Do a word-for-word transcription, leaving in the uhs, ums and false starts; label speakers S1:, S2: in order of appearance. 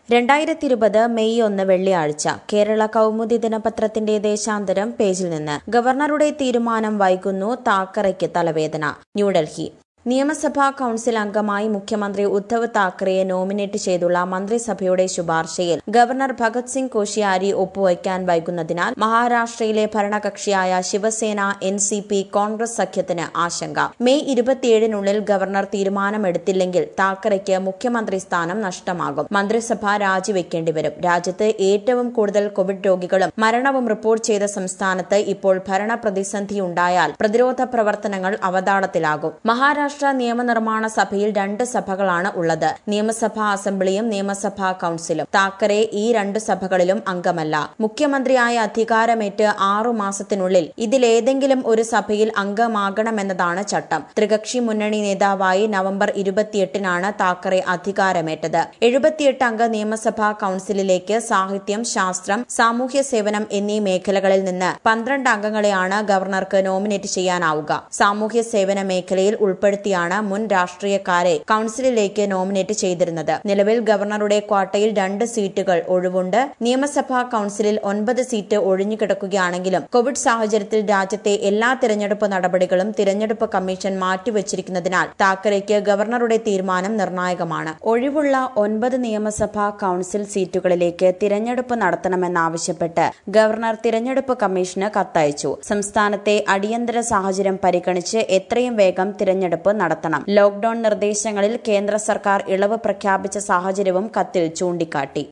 S1: രണ്ടായിരത്തി ഇരുപത് മെയ് ഒന്ന് വെള്ളിയാഴ്ച കേരള കൗമുദി ദിനപത്രത്തിന്റെ ദേശാന്തരം പേജിൽ നിന്ന് ഗവർണറുടെ തീരുമാനം വൈകുന്നു, താക്കറയ്ക്ക് തലവേദന. ന്യൂഡൽഹി. നിയമസഭാ കൌൺസിൽ അംഗമായി മുഖ്യമന്ത്രി ഉദ്ധവ് താക്കറെയെ നോമിനേറ്റ് ചെയ്തുള്ള മന്ത്രിസഭയുടെ ശുപാർശയിൽ ഗവർണർ ഭഗത് സിംഗ് കോഷിയാരി ഒപ്പുവയ്ക്കാൻ വൈകുന്നതിനാൽ മഹാരാഷ്ട്രയിലെ ഭരണകക്ഷിയായ Shiv Sena, N C P, Congress സഖ്യത്തിന് ആശങ്ക. മെയ് ഇരുപത്തിയേഴിനുള്ളിൽ ഗവർണർ തീരുമാനമെടുത്തില്ലെങ്കിൽ താക്കറയ്ക്ക് മുഖ്യമന്ത്രി സ്ഥാനം നഷ്ടമാകും. മന്ത്രിസഭ രാജിവെക്കേണ്ടിവരും. രാജ്യത്ത് ഏറ്റവും കൂടുതൽ കോവിഡ് രോഗികളും മരണവും റിപ്പോർട്ട് ചെയ്ത സംസ്ഥാനത്ത് ഇപ്പോൾ ഭരണ പ്രതിസന്ധിയുണ്ടായാൽ പ്രതിരോധ പ്രവർത്തനങ്ങൾ അവതാളത്തിലാകും. മഹാരാഷ്ട്ര മഹാരാഷ്ട്ര നിയമനിർമ്മാണ സഭയിൽ രണ്ട് സഭകളാണ് ഉള്ളത്. നിയമസഭാ അസംബ്ലിയും നിയമസഭാ കൌൺസിലും. താക്കറെ ഈ രണ്ടു സഭകളിലും അംഗമല്ല. മുഖ്യമന്ത്രിയായ അധികാരമേറ്റ് ആറു മാസത്തിനുള്ളിൽ ഇതിലേതെങ്കിലും ഒരു സഭയിൽ അംഗമാകണമെന്നതാണ് ചട്ടം. ത്രികക്ഷി മുന്നണി നേതാവായി നവംബർ ഇരുപത്തിയെട്ടിനാണ് താക്കറെ അധികാരമേറ്റത്. എഴുപത്തിയെട്ട് അംഗ നിയമസഭാ കൌൺസിലിലേക്ക് സാഹിത്യം, ശാസ്ത്രം, സാമൂഹ്യ സേവനം എന്നീ മേഖലകളിൽ നിന്ന് പന്ത്രണ്ട് അംഗങ്ങളെയാണ് ഗവർണർക്ക് നോമിനേറ്റ് ചെയ്യാനാവുക. സാമൂഹ്യ സേവന മേഖലയിൽ ഉൾപ്പെടുത്തി ാണ് മുൻ രാഷ്ട്രീയക്കാരെ കൌൺസിലിലേക്ക് നോമിനേറ്റ് ചെയ്തിരുന്നത്. നിലവിൽ ഗവർണറുടെ ക്വാട്ടയിൽ രണ്ട് സീറ്റുകൾ ഒഴിവുണ്ട്. നിയമസഭാ കൌൺസിലിൽ ഒൻപത് സീറ്റ് ഒഴിഞ്ഞുകിടക്കുകയാണെങ്കിലും കോവിഡ് സാഹചര്യത്തിൽ രാജ്യത്തെ എല്ലാ തിരഞ്ഞെടുപ്പ് നടപടികളും തിരഞ്ഞെടുപ്പ് കമ്മീഷൻ മാറ്റിവച്ചിരിക്കുന്നതിനാൽ താക്കറെയ്ക്ക് ഗവർണറുടെ തീരുമാനം നിർണായകമാണ്. ഒഴിവുള്ള ഒൻപത് നിയമസഭാ കൌൺസിൽ സീറ്റുകളിലേക്ക് തിരഞ്ഞെടുപ്പ് നടത്തണമെന്നാവശ്യപ്പെട്ട് ഗവർണർ തിരഞ്ഞെടുപ്പ് കമ്മീഷന് കത്തയച്ചു. സംസ്ഥാനത്തെ അടിയന്തര സാഹചര്യം പരിഗണിച്ച് എത്രയും വേഗം തിരഞ്ഞെടുപ്പ് നടത്തണം. ലോക്ഡൌൺ നിർദ്ദേശങ്ങളിൽ കേന്ദ്ര സർക്കാർ ഇളവ് പ്രഖ്യാപിച്ച സാഹചര്യവും കത്തിൽ ചൂണ്ടിക്കാട്ടി.